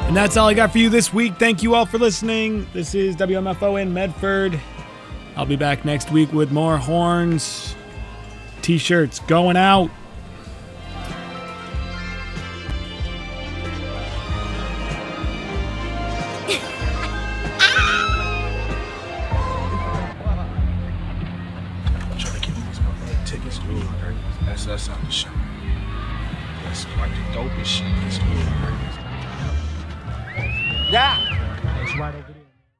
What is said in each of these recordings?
And that's all I got for you this week. Thank you all for listening. This is WMFO in Medford. I'll be back next week with more horns, t-shirts going out. That's on the show. That's like the dopest shit. Yeah. That's right over there.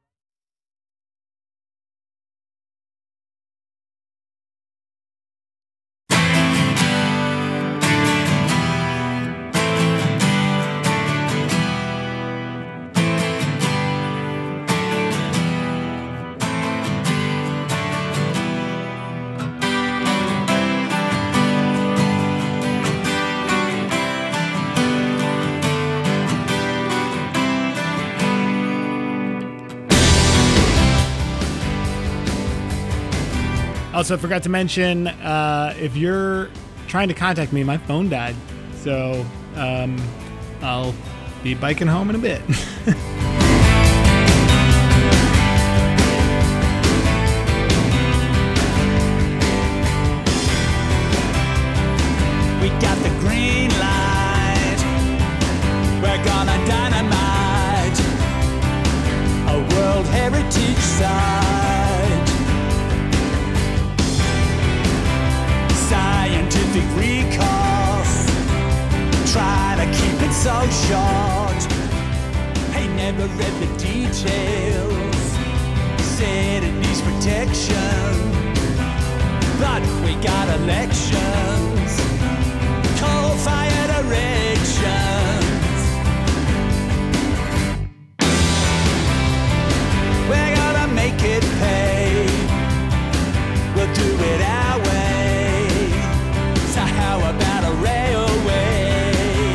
Also, forgot to mention, if you're trying to contact me, my phone died. So I'll be biking home in a bit. We got the green light. We're gonna dynamite a World Heritage Site. Scientific recourse, try to keep it so short. Hey, never read the details, said it needs protection, but we got elections, coal-fired erections. We're gonna make it pay, we'll do it our way. So how about a railway?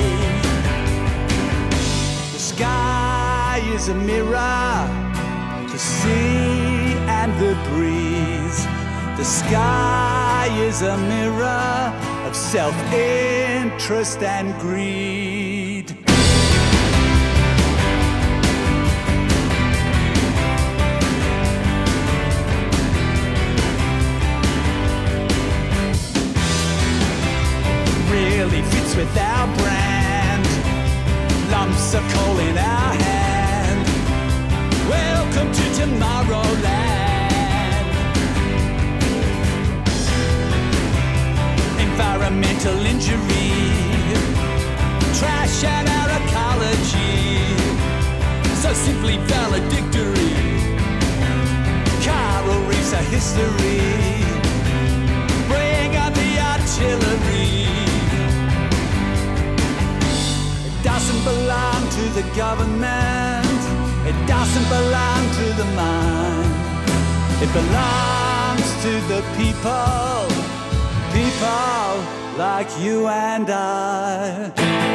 The sky is a mirror, the sea and the breeze. The sky is a mirror of self-interest and greed. Really fits with our brand, lumps of coal in our hand. Welcome to Tomorrowland. Environmental injury, trash and our ecology, so simply valedictory. Coral reefs are history, bring on the artillery. Doesn't belong to the government, it doesn't belong to the mind, it belongs to the people, people like you and I.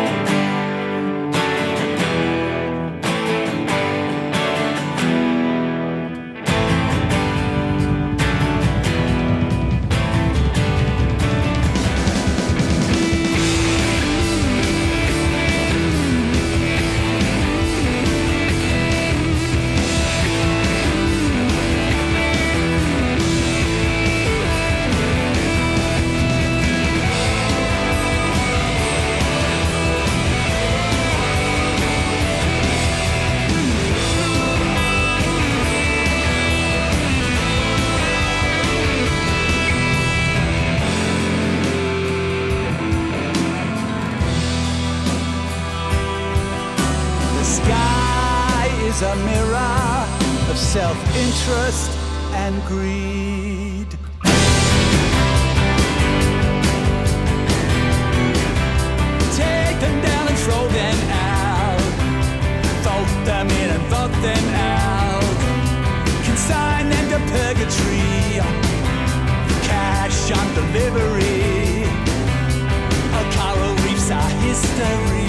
A mirror of self-interest and greed. Take them down and throw them out, fold them in and vote them out, consign them to purgatory, cash on delivery. Our coral reefs are history.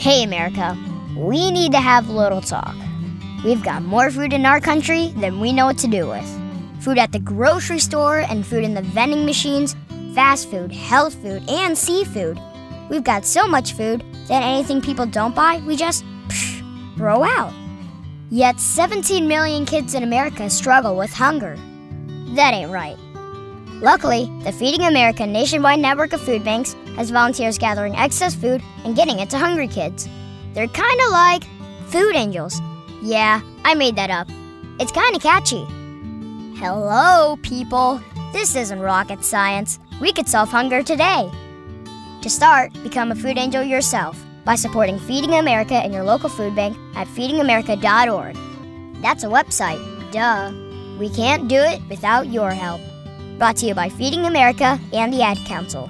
Hey, America, we need to have a little talk. We've got more food in our country than we know what to do with. Food at the grocery store and food in the vending machines, fast food, health food, and seafood. We've got so much food that anything people don't buy, we just throw out. Yet 17 million kids in America struggle with hunger. That ain't right. Luckily, the Feeding America nationwide network of food banks has volunteers gathering excess food and getting it to hungry kids. They're kind of like food angels. Yeah, I made that up. It's kind of catchy. Hello, people. This isn't rocket science. We could solve hunger today. To start, become a food angel yourself by supporting Feeding America in your local food bank at feedingamerica.org. That's a website, duh. We can't do it without your help. Brought to you by Feeding America and the Ad Council.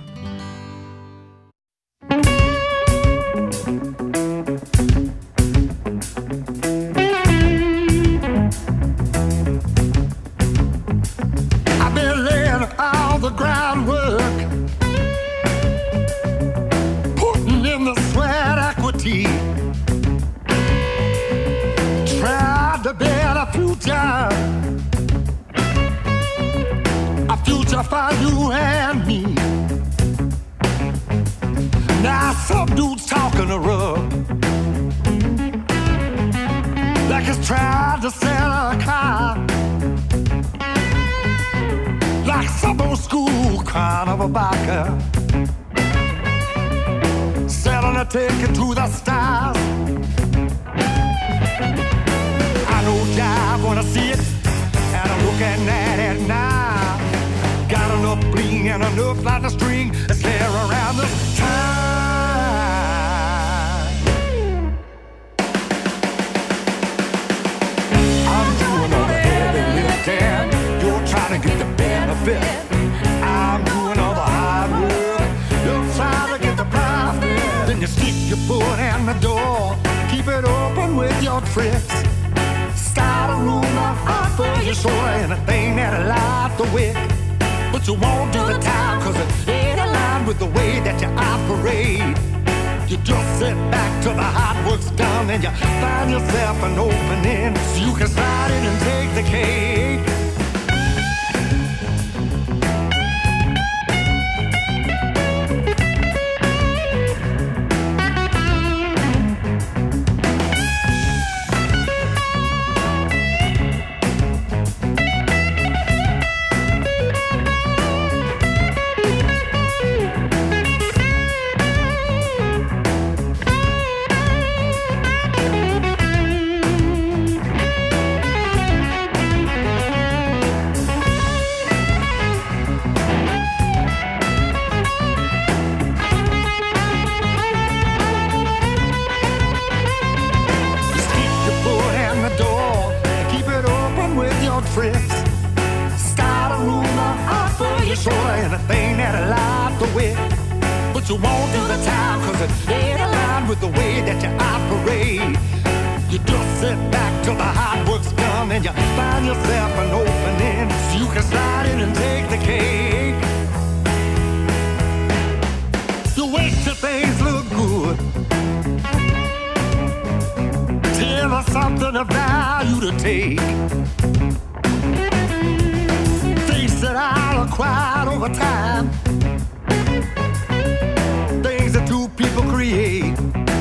I've been laying all the groundwork, putting in the sweat equity, tried to build a future for you and me. Now some dude's talking a rub, like he's trying to sell a car, like some old school carnival biker, selling a ticket to the stars. I know y'all wanna see it, and I'm looking at it now. Got enough bling and enough line of string to scare around the time. I'm doing all the heavy lifting, you're trying to get the benefit. I'm doing all the hard work, you're trying to get the profit. Then you stick your foot in the door, keep it open with your tricks. Start a rumor, offer your soul, anything that'll light the wick. But you won't do the time, cause it ain't aligned with the way that you operate. You just sit back till the hard work's done, and you find yourself an opening so you can slide in and take the cake. Start a rumor, offer your soul, anything that'll light the way. But you won't do the time, cause it ain't aligned with the way that you operate. You just sit back till the hard work's done, and you find yourself an opening so you can slide in and take the cake. You wait till things look good, till there's something of value to take. That I acquired over time, things that two people create.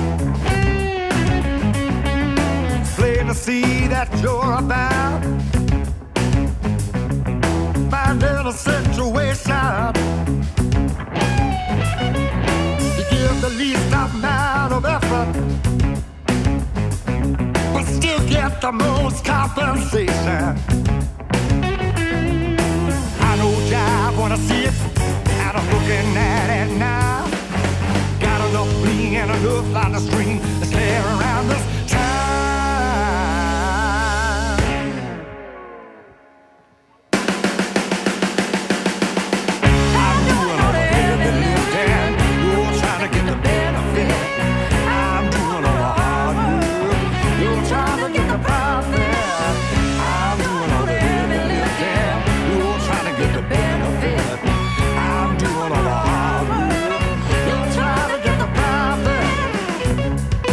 It's plain to see that you're about finding a situation. You give the least amount of effort, but still get the most compensation. I wanna see it, and I'm looking at it now. Got enough bling and enough line of string to scare around this time. I'm doing all the heavy lifting, you're trying to get the benefit. I'm doing all the hard work, you're trying to get the profit. I'm doing all the heavy lifting, you're trying to get the benefit. I'm doing all the hard work, you're trying to get the profit.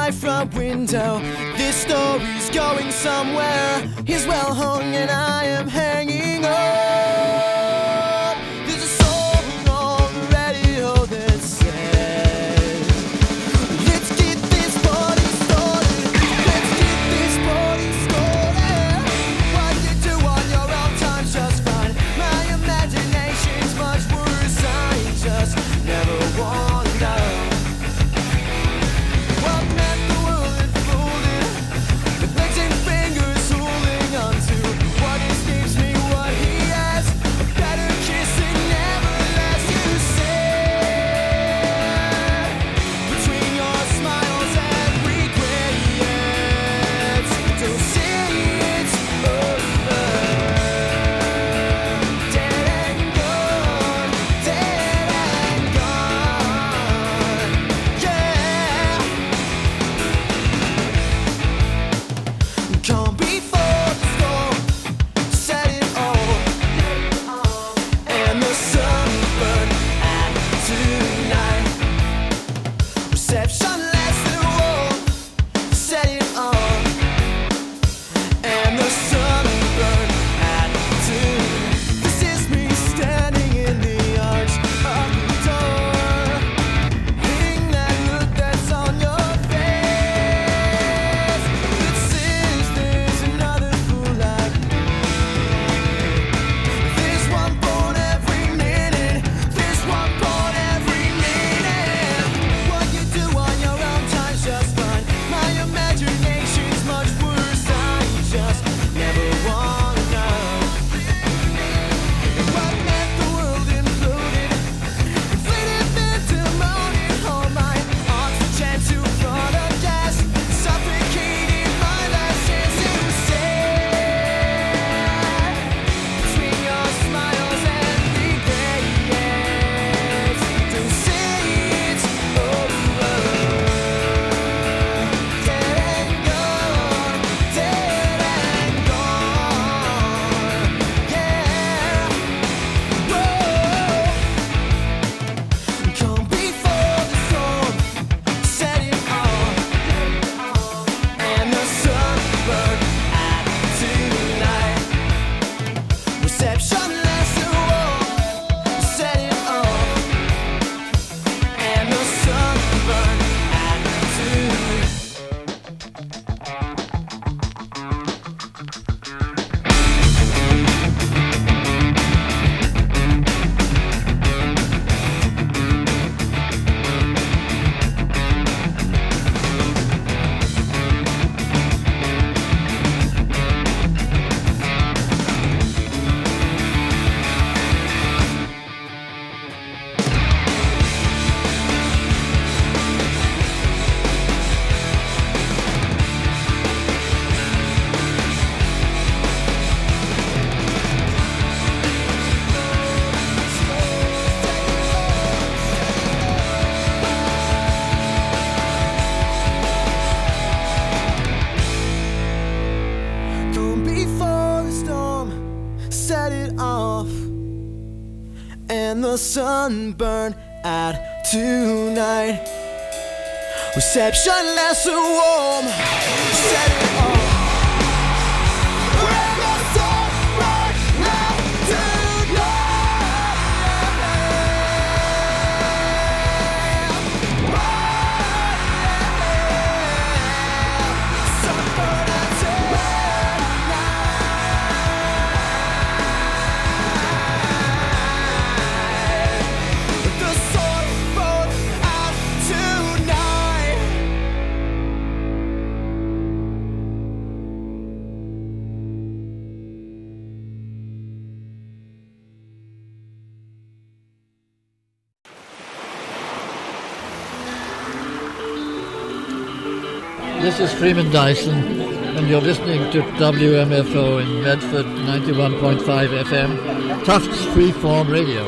my front window. This story's going somewhere. He's well hung and I am hanging up. There's a song on the radio that says, let's get this party started. Let's get this party started. What you do on your own time's just fine. My imagination's much worse. I just never want to know what meant the world unfolded. The legs and fingers holding on to what escapes me, what he has. A better kissing never lets you say. Between your smiles and regrets, don't say it's over. Dead and gone, dead and gone. Yeah. Come before the storm, set it all, and the sun burned out tonight. Reception lasted warm, set it on, and the sun burned out tonight. This is me standing in the arch of the door, hitting that look that's on your face. That says there's another fool like me. There's one born every minute. There's one born every minute. What you do on your own time's just fine. My imagination's much worse. I just never wanna know what meant the world imploded. Inflated pandemonium, all my oxygen to front of gas, suffocating my last chance to say. Between your smiles and regrets, don't say it's over. Dead and gone, dead and gone. Yeah. Whoa. Come before the storm, set it on, and the sun burned out tonight. Reception lasted warm, set it on, and the sun burned out tonight. Come before the storm, set it off, and the sun burned out tonight. Reception lasted warm, set it off. When the sun burned out tonight. Sun burned out tonight. The sun burned out tonight. This is Freeman Dyson, and you're listening to WMFO in Medford 91.5 FM, Tufts Freeform Radio.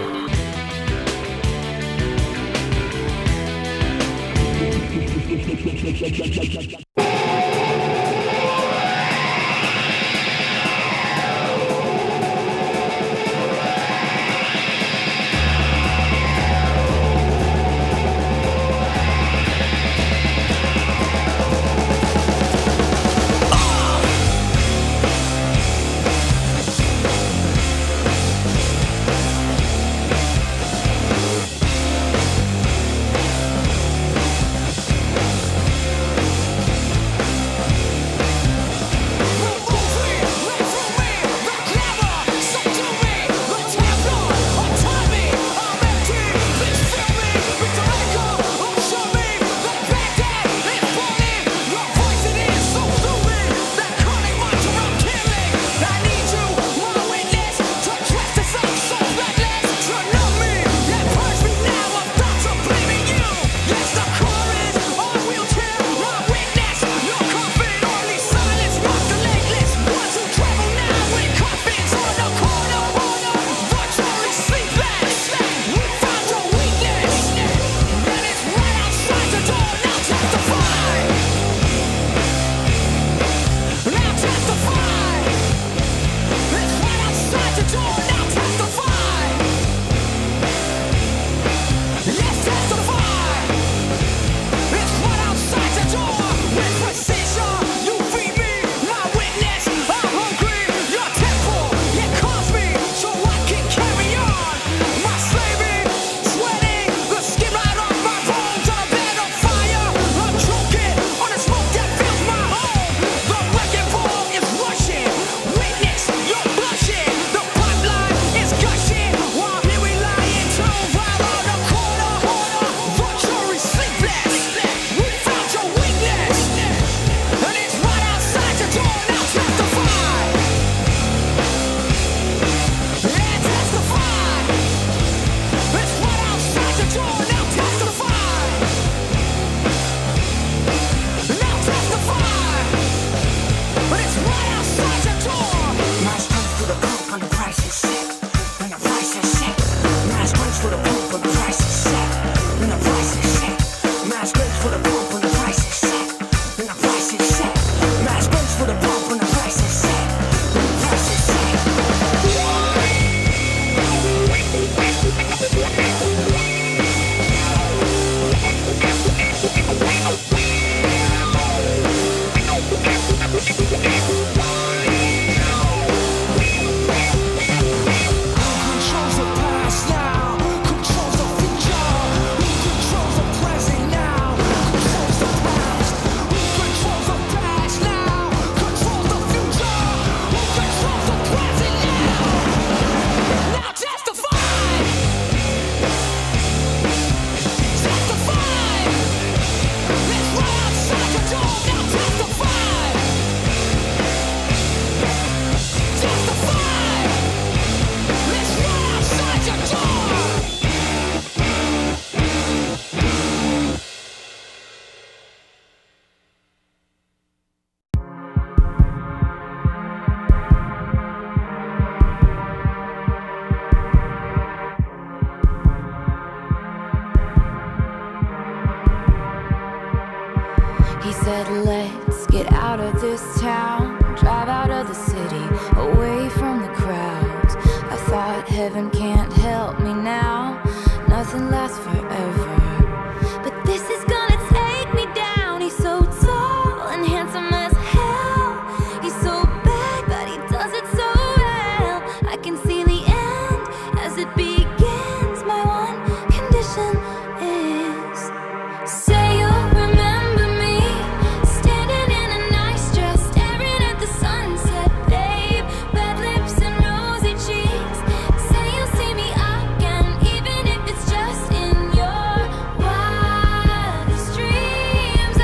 Get out of this town, drive out of the city, away from the crowds. I thought heaven can't help me now, nothing lasts forever. But this is gonna take me down. He's so tall and handsome as hell. He's so bad, but he does it so well. I can see the end as it begins. My one condition is, say you'll remember me, standing in a nice dress, staring at the sunset, babe. Red lips and rosy cheeks. Say you'll see me again, even if it's just in your wildest dreams.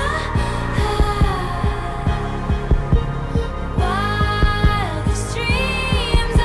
Wildest dreams.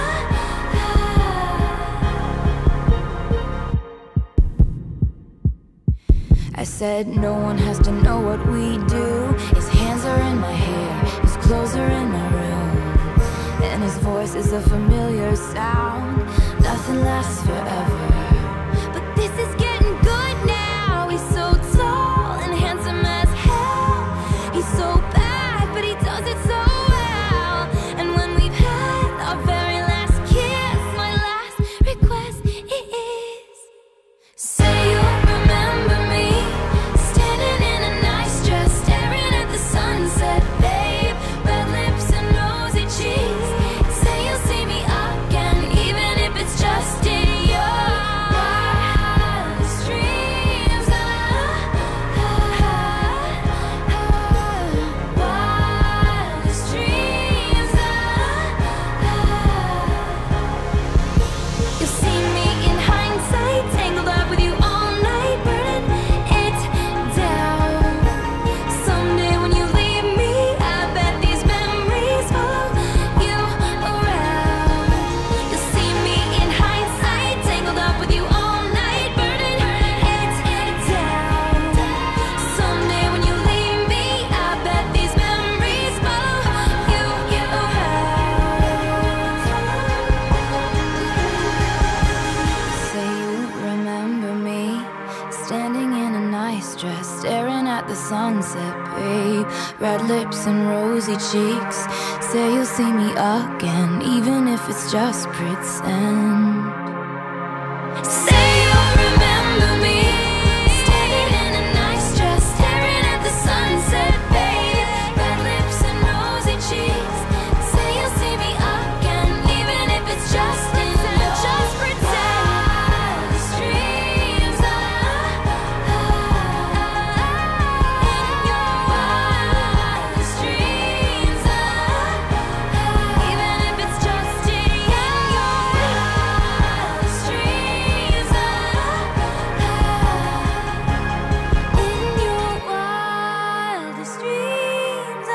I said no one has to know what we do. His hands are in my hair, his clothes are in my room, and his voice is a familiar sound. Nothing lasts forever, but this is getting good now. He's so tall and handsome as hell. He's so bad, but he does it so well. And when we've had our very last kiss, my last request is, say you'll remember me, standing in a nice dress, staring at the sunset, babe. Red lips and rosy cheeks. Say you'll see me again, even if it's just in your wildest dreams. Wildest dreams. You'll see me in hindsight, tangled up with you all night, burning it down. Someday when you leave me, I bet these memories follow you around. You'll see me in hindsight, tangled up with you all night, burning it down. Someday when you leave me, I bet these memories follow you around. Say you remember me, standing in a nice dress, staring at the sunset, babe. Red lips and rosy cheeks. Say you'll see me again, even if it's just pretend. Say you'll remember me, standing in a nice dress, staring at the sunset, babe. Red lips and rosy cheeks. Say you'll see me again, even if it's just in just pretend. Dreams. In your wildest dreams. Even if it's just in your wildest dreams. In your wildest dreams.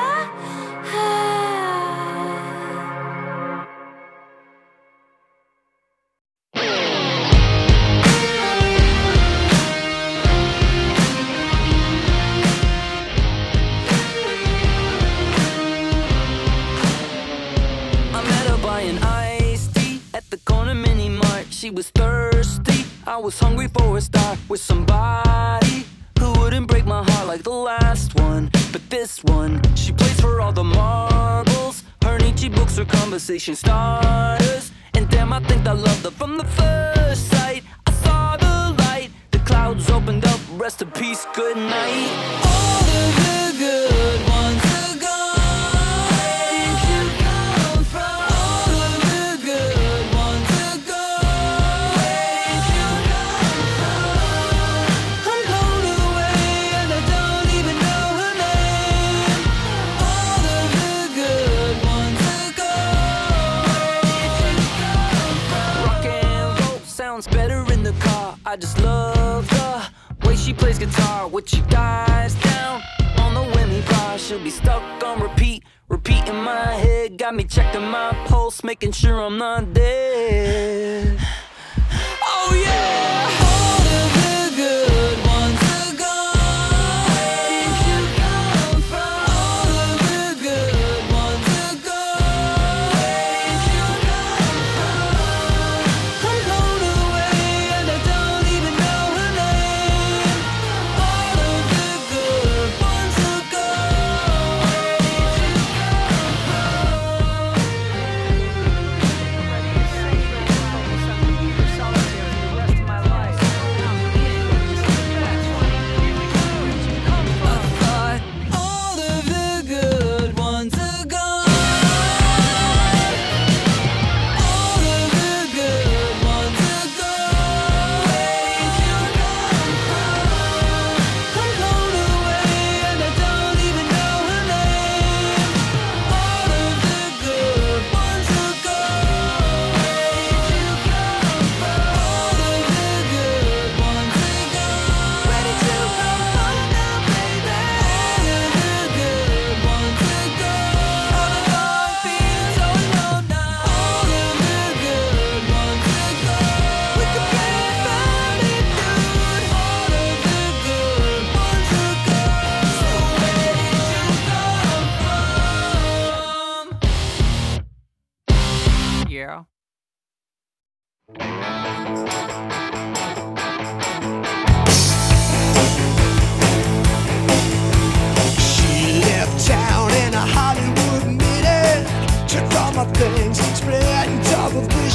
I met her buying iced tea at the corner mini mart. She was thirsty, I was hungry for a start, with somebody who wouldn't break my heart like the last one. But this one, she plays for all the marbles. Her Nietzsche books are conversation starters. And damn, I think I loved her from the first sight. I saw the light, the clouds opened up, rest in peace, good night. All of the good ones are gone. Where did you come from? All of the good ones are gone. Where did you come from? I'm blown away and I don't even know her name. All of the good ones are gone. Where did you come from? Rock and roll sounds better in the car. I just love the way she plays guitar. When she dies down on the Wemmy bar, she'll be stuck on repeat in my head. Got me checking my pulse, making sure I'm not dead. Oh yeah! All of the good ones are gone. Where did you come from? All of the good ones are gone. Where did you come from? I'm blown away and I don't even know her name. All of the good ones are gone.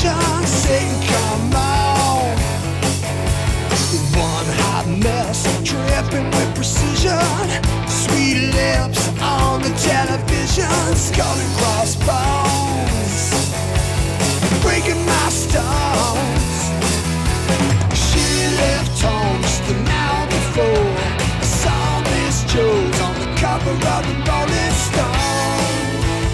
vision. Satan, come on. One hot mess, dripping with precision. Sweet lips on the television. Skull and crossbones, breaking my stones. She left home just an hour before. I saw Miss Jones on the cover of the Rolling Stone.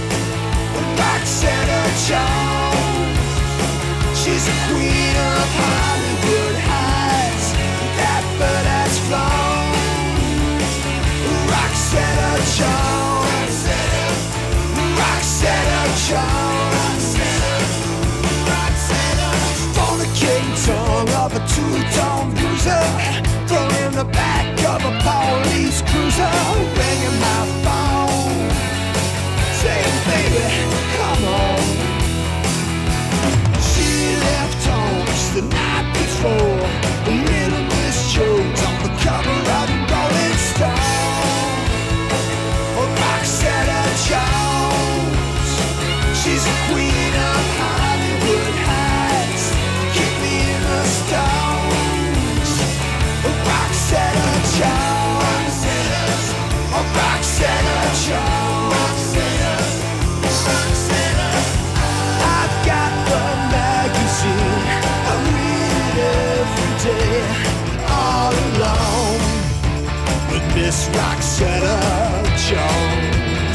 Roxana Jones, she's a queen of Hollywood Heights. That bird has flown. Roxana Jones, Roxana Jones, fornicating tongue of a two-tone bruiser, thrown in the back of a police cruiser, ringing my phone, saying, baby, come on. She left home just the night before. Little Miss Jones on the cover of the Rolling Stone. Roxana Jones, she's a queen of Hollywood Heights. Keep me in the stones. Roxana Jones, Roxana Jones. I've got the magazine, I read it every day, all alone with Miss Roxana Jones.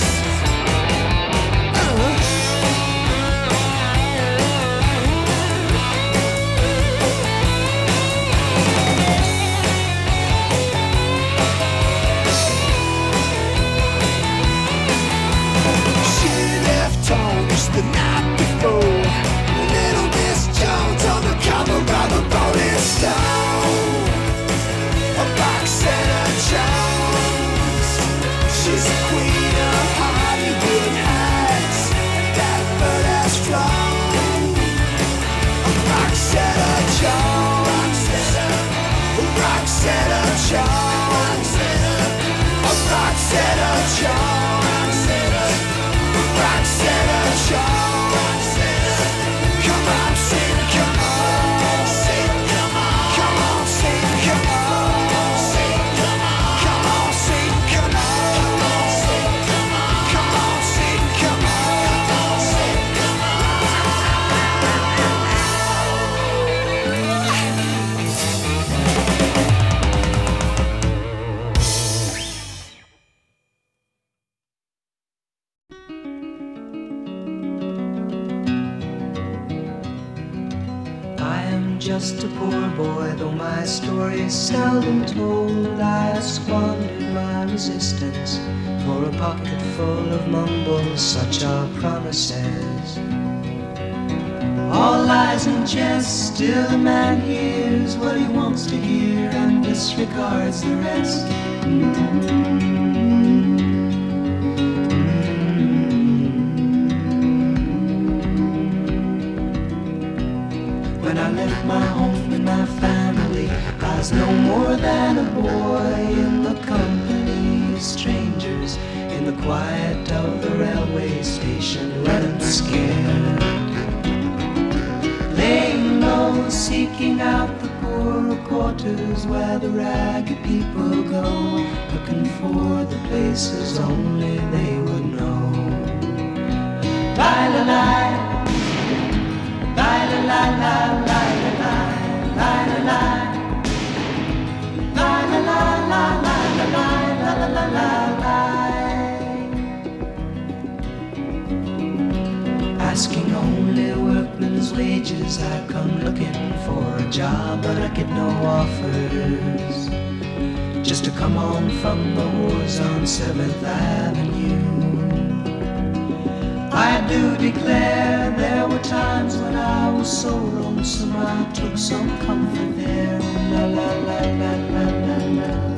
The night before, little Miss Jones on the cover of the Rolling Stone. Roxana Jones, she's a queen of Hollywood Heights. That bird has flown. Roxana Jones, Roxana Jones, Roxana Jones, Roxana Jones. Come on, sing, come on, sing, come on, come on, sing, come on, sing, come on, come on, sing, come on, sing, come on, come on, sing, come on, sing, come just a poor boy, though my story is seldom told. I have squandered my resistance for a pocket full of mumbles, such are promises. All lies and jest, still a man hears what he wants to hear and disregards the rest. When I left my home and my family, I was no more than a boy in the company of strangers, in the quiet of the railway station, running scared, laying low, seeking out the poorer quarters where the ragged people go, looking for the places only they would know. Lie-la-lie, la la la la la la la la la la la la la la la la. Asking only workmen's wages, I come looking for a job, but I get no offers. Just to come on from the wars on 7th Avenue. I do declare there were times when I was so lonesome I took some comfort there. La la la la la la la.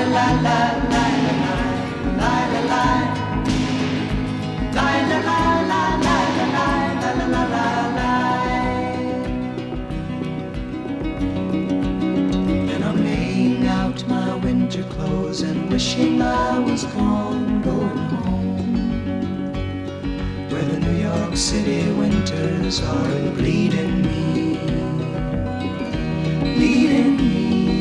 And I'm laying out my winter clothes and wishing I was gone, going home, where the New York City winters are bleeding me, bleeding me.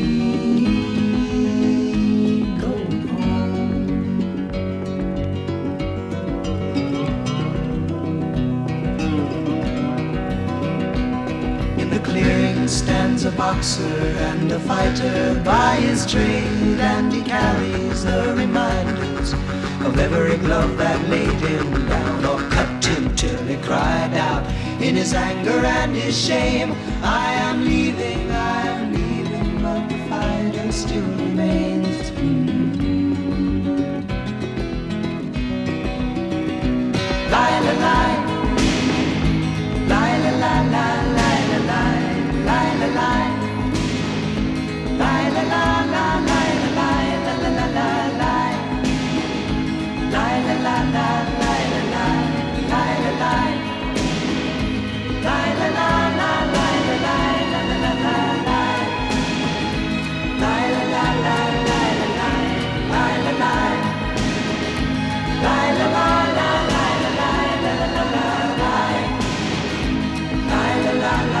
Stands a boxer and a fighter by his trade, and he carries the reminders of every glove that laid him down or cut him till he cried out in his anger and his shame, I am leaving, but the fighter still remains. Lie, la, lie, lie, la, la, la, lie, la, lie. Lie, la, lie. Lie, la, la, la, lie, la, lie, la, la, la, la, lie. Lie, la, la, la, lie, la, lie, lie, la, lie. Lie, la, la, la, lie, la, lie, la, la, la, la, lie. Lie, la, la, la, lie, la, lie, lie, la, lie. Lie, la, la, la, lie, la, lie, la, la, la, la, lie. Lie, la, la, la.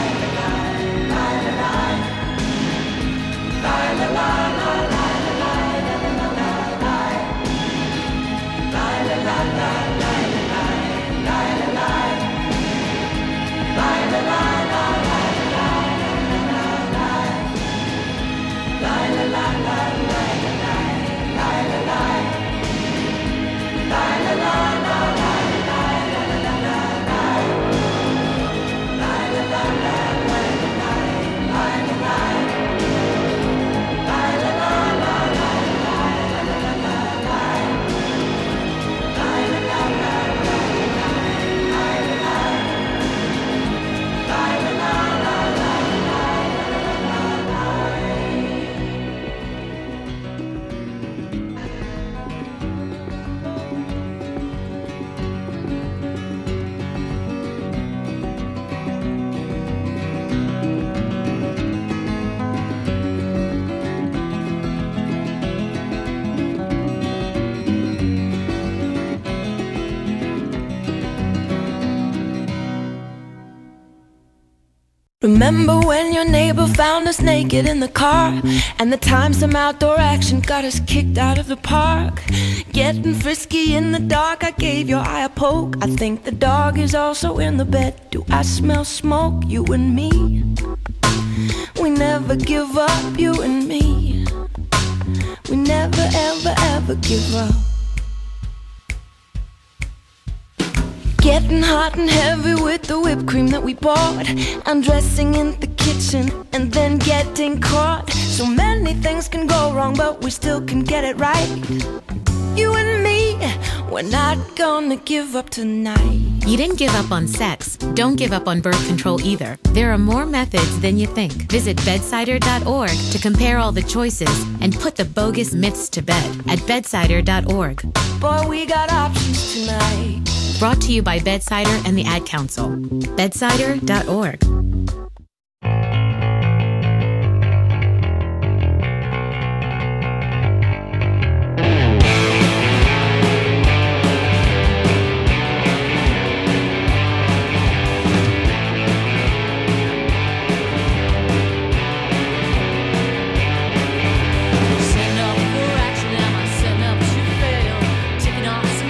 Remember when your neighbor found us naked in the car, and the time some outdoor action got us kicked out of the park? Getting frisky in the dark, I gave your eye a poke. I think the dog is also in the bed. Do I smell smoke? You and me, we never give up, you and me. We never ever ever give up. Getting hot and heavy with the whipped cream that we bought, undressing in the kitchen and then getting caught. So many things can go wrong, but we still can get it right. You and me, we're not gonna give up tonight. You didn't give up on sex. Don't give up on birth control either. There are more methods than you think. Visit bedsider.org to compare all the choices and put the bogus myths to bed at bedsider.org. Boy, we got options tonight. Brought to you by Bedsider and the Ad Council. Bedsider.org.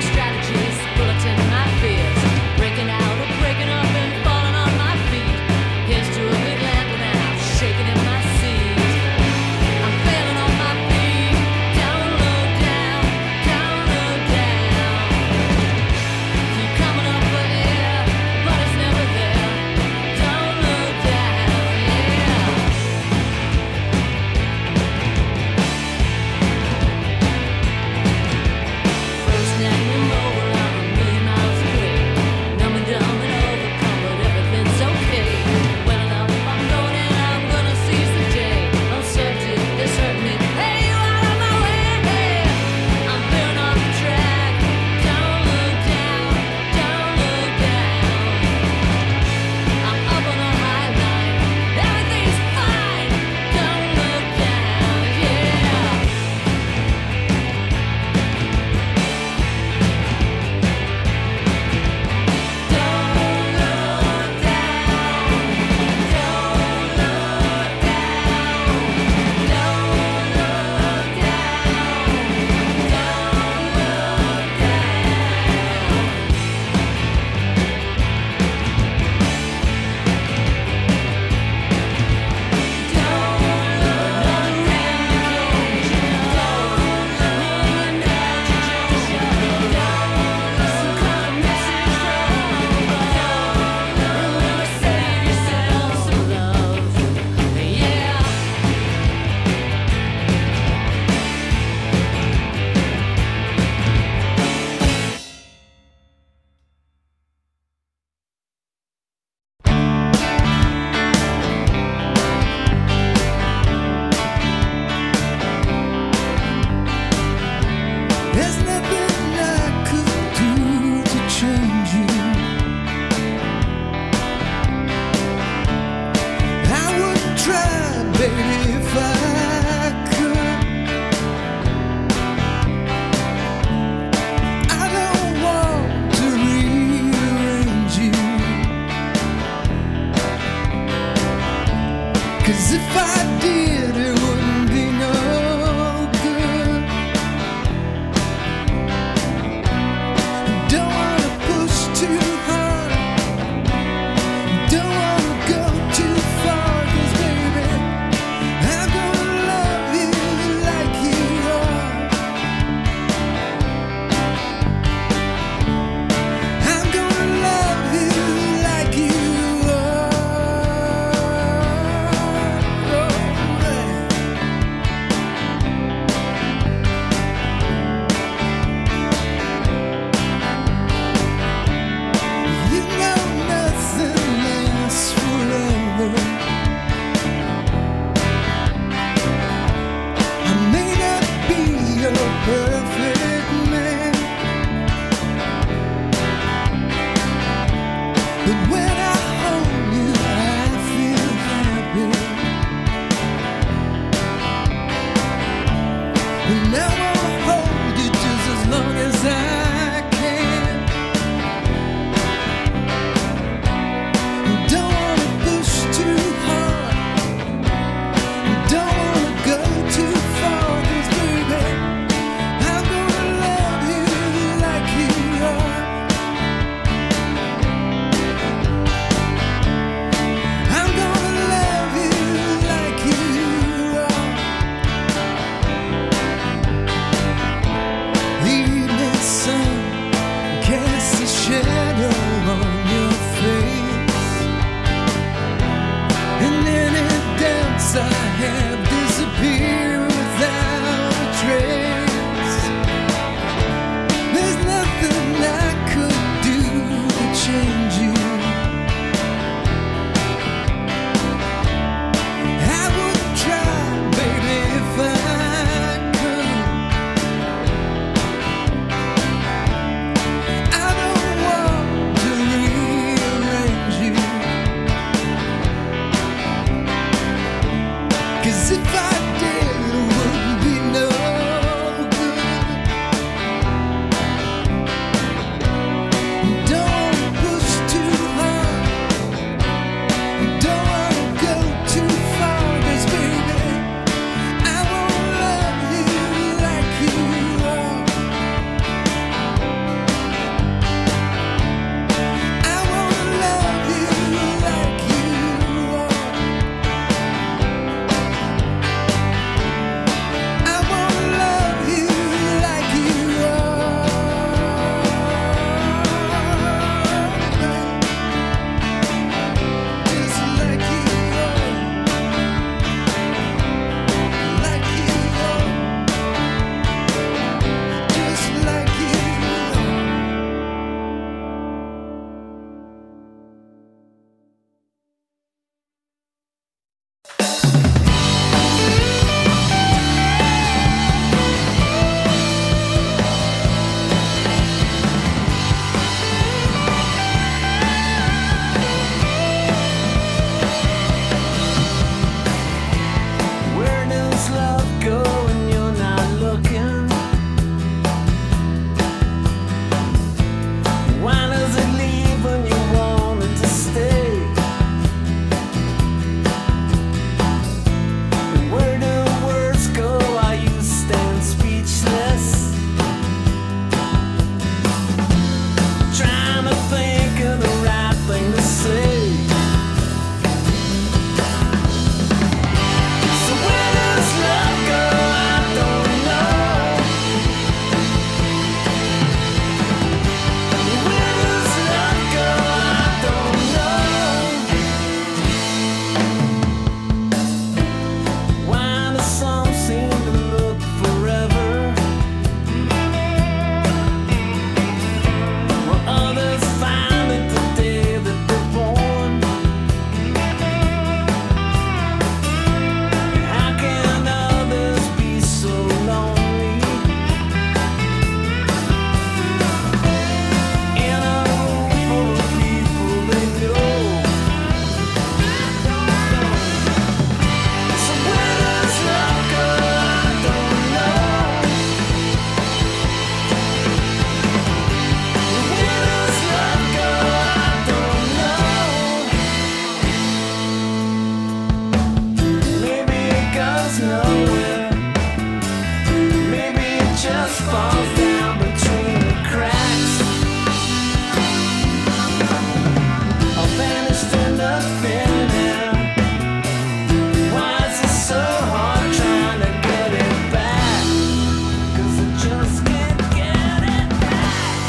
Breaking out or breaking up and falling on my feet. And I wanna hold you just as long as I can. Don't wanna push too hard, don't wanna go too far, 'cause baby, I'm gonna love you like you are. I'm gonna love you like you are. The evening sun casts a shadow on your face, and any doubts I have disappear without a trace. There's nothing I could do to change you. I would try, baby, if I could. I don't want to rearrange you, 'cause if I did, it wouldn't be no good. Don't push too hard, don't wanna go too far, 'cause baby, I won't love you like you are. I wanna love you like you are. I wanna love you like you are. Just like you are. Like you are. Just like you are. Where does love go when you're not looking? Why does it leave when you want it to stay? And where do words go while you stand speechless? Trying to think of the right thing to say. So where does love go? I don't know. Where does love go? I don't know. Why do some seem to look forever, while others find it the day that they're born? How can others be so lonely in a room full of people they know? So where does love go? I don't know. Where does love go? I don't know. Maybe it goes nowhere. Maybe it just falls down between the cracks, or vanished into thin air. Why is it so hard trying to get it back? 'Cause I just can't get it back.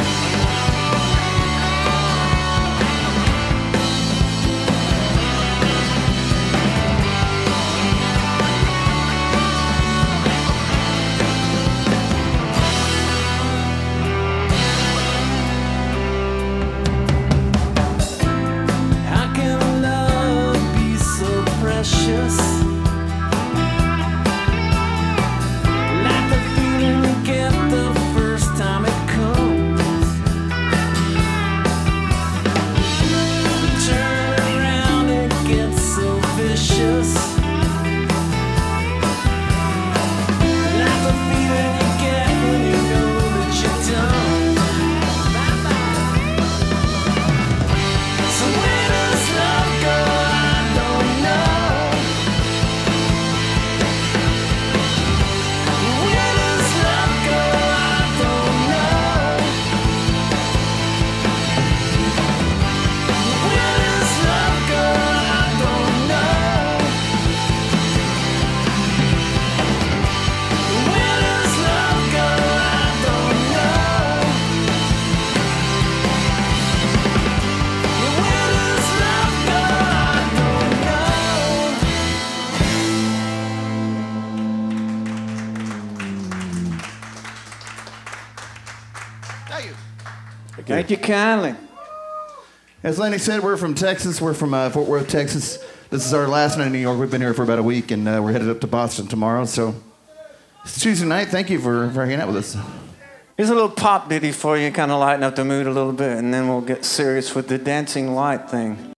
Thank you. Thank you kindly. As Lenny said, we're from Texas. We're from Fort Worth, Texas. This is our last night in New York. We've been here for about a week, and we're headed up to Boston tomorrow. So it's Tuesday night. Thank you for hanging out with us. Here's a little pop ditty for you, kind of lighten up the mood a little bit, and then we'll get serious with the dancing light thing.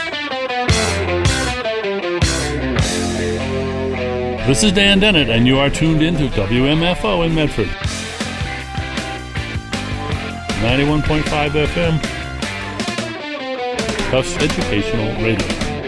This is Dan Dennett, and you are tuned into WMFO in Medford. 91.5 FM. Tufts Educational Radio.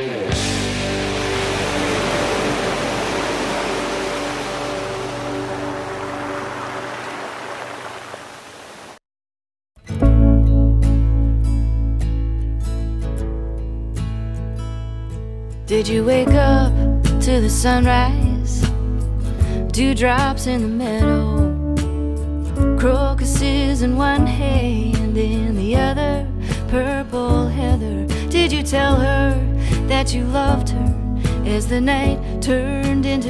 Did you wake up to the sunrise? Dewdrops in the meadow, crocuses in one hand, in the other purple heather. Did you tell her that you loved her as the night turned into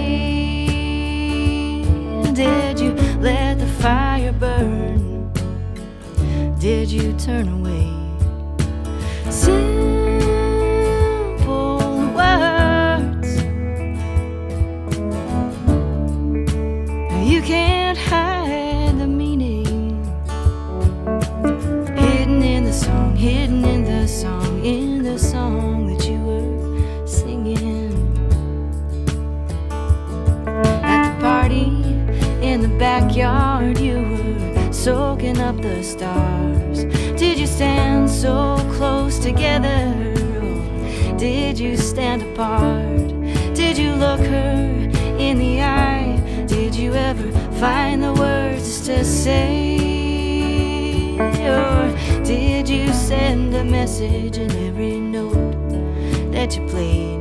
day? Did you let the fire burn? Did you turn away? Simple words, you can't hide the meaning, hidden in the song, hidden in the song, in the song that you were singing. At the party in the backyard, you were soaking up the stars. Did you stand so close together, or did you stand apart? Did you look her in the eye? Did you ever find the words to say? Or did you send a message in every note that you played?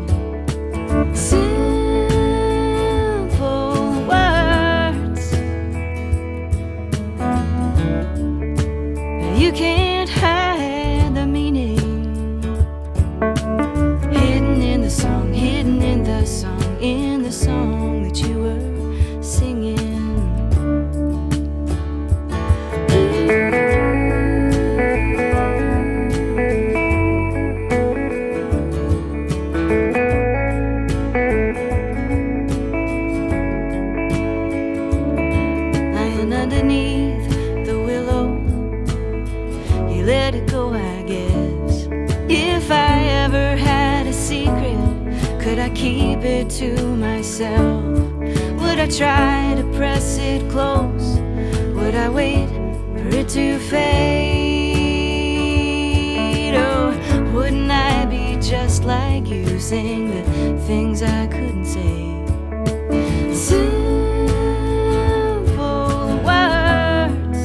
Simple words, you can't hide the meaning, hidden in the song, hidden in the song, in the song that you were singing. Lying underneath the willow, you let it go, I guess. If I ever had a secret, could I keep it to myself? Would I try to press it close? Would I wait for it to fade? Or wouldn't I be just like you, saying the things I couldn't say? Simple words,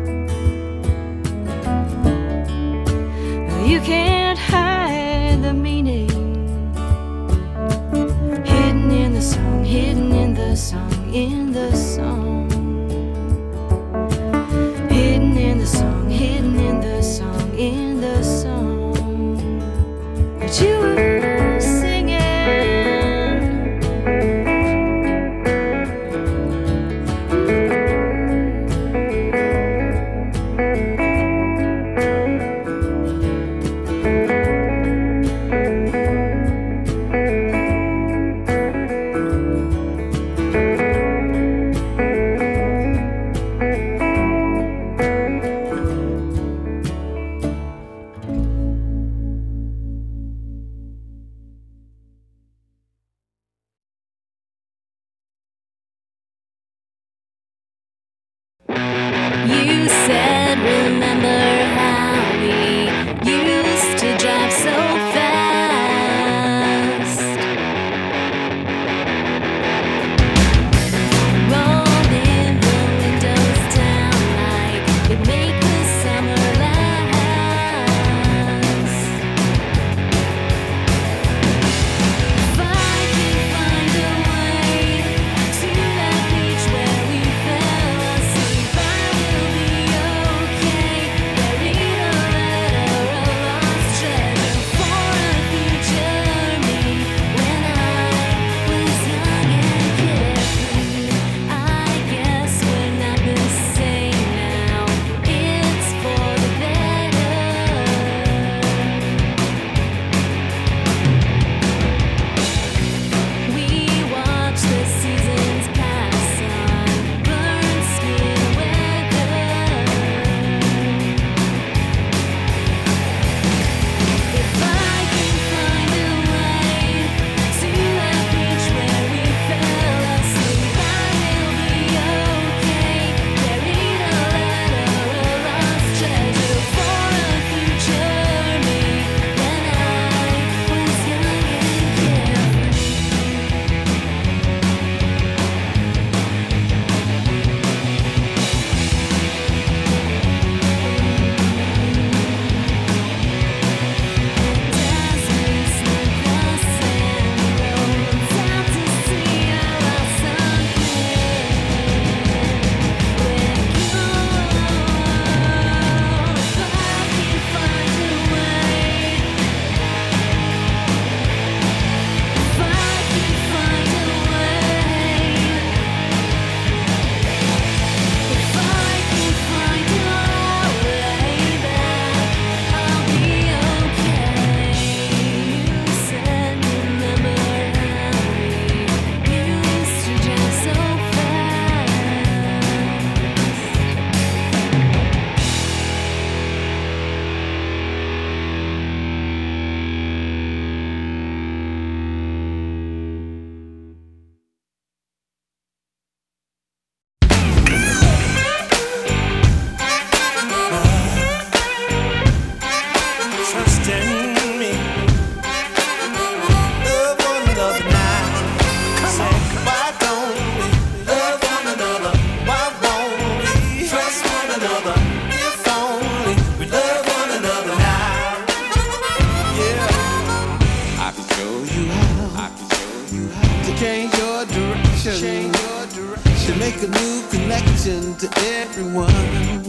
you can't hide the meaning, hidden in the song, hidden in the song, in the song, hidden in the song, hidden in the song, in the song that you were singing. make a new connection to everyone.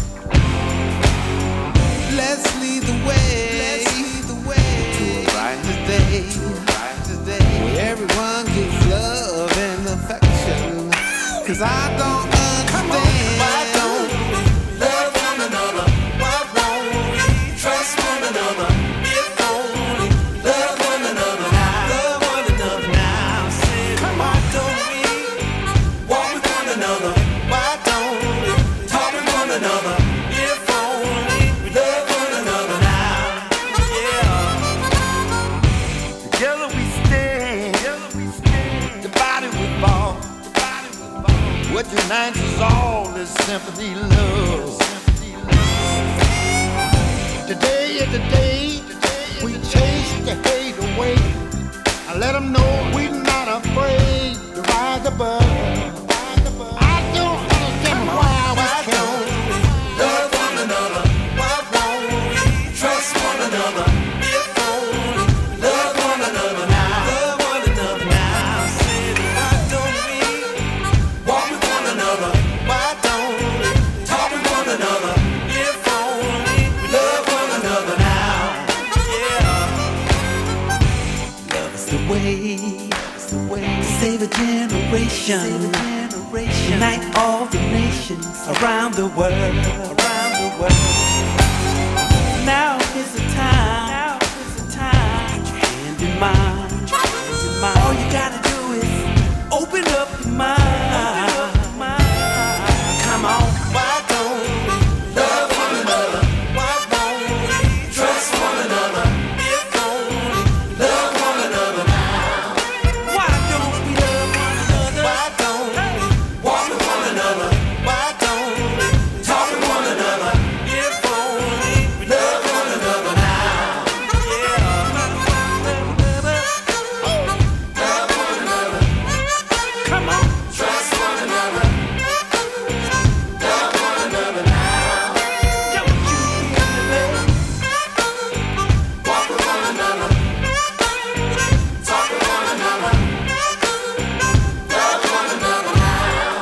Let's lead the way to a brighter day, where everyone gets love and affection. 'Cause I don't understand why don't we love one another? Why won't we trust one another? If only love one another now, love one another now. Say, why don't we walk with one another? Why don't we talk with one another? If only we love one another now. Yeah. Together we stand, divided we fall. What unites us all is sympathy, love. Today is the day we chase the hate away. I let them know we're not afraid to rise above. I don't understand why we can't love one another. Why won't we trust one another? If only love one another now. Love one another now. Say, why don't we walk with one another? Why don't we talk with one another? If only we love one another now. Yeah. Love is the way to save a generation. Unite all the nations around the world. Now is the time. Put your hand in mine. All you gotta do is open up your mind. Come on, why don't we love one another? Why won't we trust one another? If only love one another now. Why don't we love one another? Why don't we walk with one another? Why don't we talk with one another? If only we love one another now. Yeah. Love one another. Come on. Trust one another. Love one another now. Don't you hear me, baby? Walk with one another. Talk with one another. Love one another now.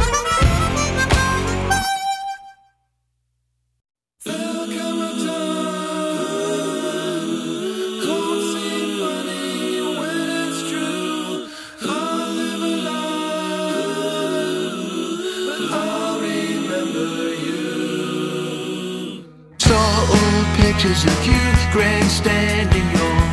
There'll come a time, cold symphony when it's true. I'll live a life, but I'll remember you. Saw old pictures of you grandstanding your